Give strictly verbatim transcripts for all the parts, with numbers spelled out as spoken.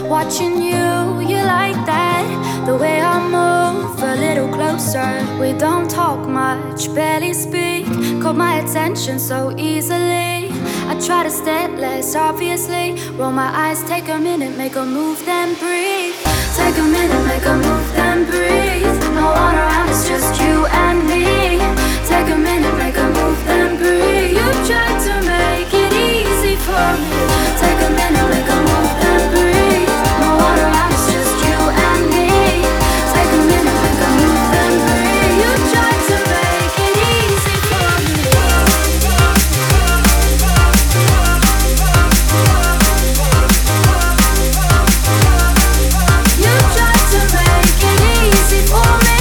Watching you, you like that. The way I move a little closer. We don't talk much, barely speak. Caught my attention so easily. I try to stare less obviously. Roll my eyes, take a minute, make a move, then breathe. Take a minute, make a move, then breathe. No one around, it's just you and me. Take a minute, make a move, then breathe. You tried to make it easy for me. Take a minute, make a move, then breathe. No one around, it's just you and me. Take a minute, make a move, then breathe. You tried to make it easy for me. You tried to make it easy for me.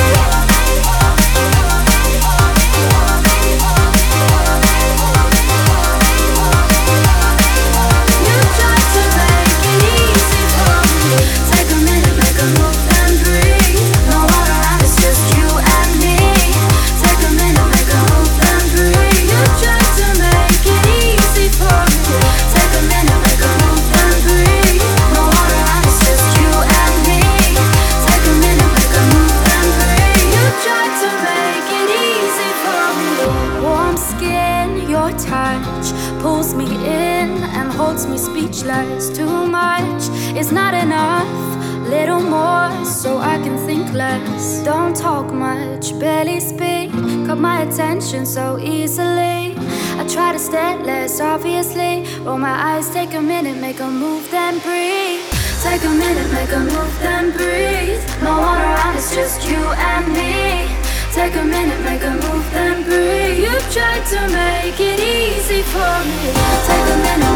You tried to make it easy for me. Take a minute, make a move, then breathe. No one around, it's just you and me. Take a minute, make a move, then breathe. You tried to make it easy for me. Take a minute, make a move, then breathe. No one around, it's just you and me. Take a minute, make a move, then breathe. You tried to make it easy for me. Warm skin, your touch pulls me in and holds me speechless. Too much is not enough. Little more so I can think less. Don't talk much, barely speak. Got my attention so easily. I try to stare less obviously. Roll my eyes, take a minute, make a move, then breathe. Take a minute, make a move, then breathe. No one around, it's just you and me. Take a minute, make a move, then breathe. You tried to make it easy for me. Take a minute.